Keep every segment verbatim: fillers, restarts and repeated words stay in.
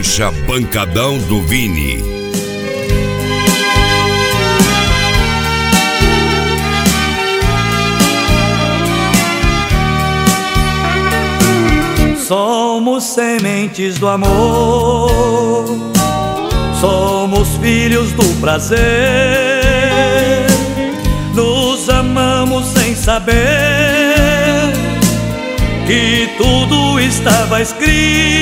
Deixa Pancadão do Vini. Somos sementes do amor, somos filhos do prazer, nos amamos sem saber que tudo estava escrito,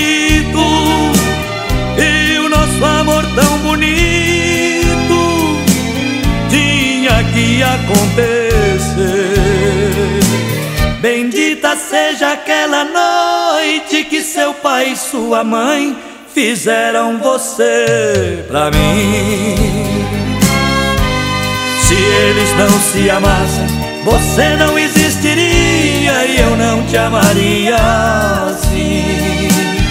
e o nosso amor tão bonito tinha que acontecer. Bendita seja aquela noite que seu pai e sua mãe fizeram você pra mim. Se eles não se amassem, você não existiria e eu não te amaria assim.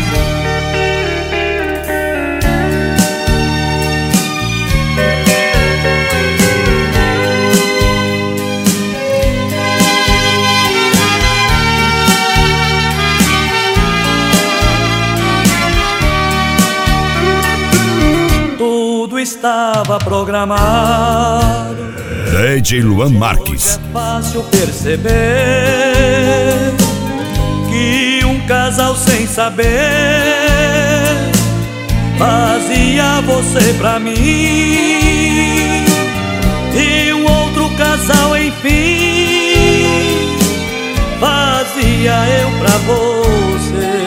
Estava programado. D J Luan Marques. É fácil perceber que um casal sem saber fazia você pra mim, e um outro casal enfim fazia eu pra você.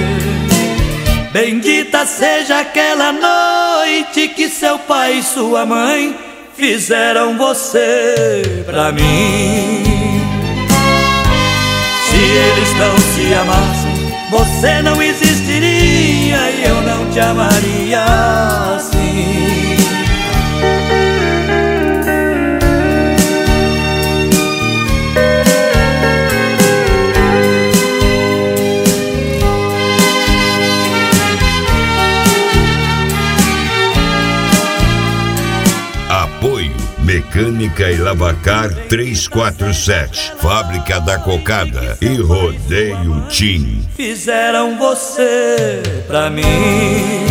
Bendita seja aquela noite que seu pai e sua mãe fizeram você pra mim. Se eles não se amassem, você não existiria e eu não te amaria assim. Mecânica e Lavacar trezentos e quarenta e sete, Fábrica da Cocada e Rodeio Tim. Fizeram você pra mim.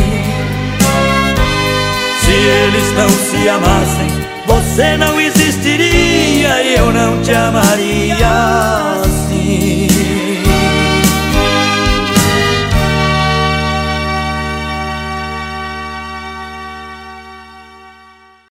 Se eles não se amassem, você não existiria e eu não te amaria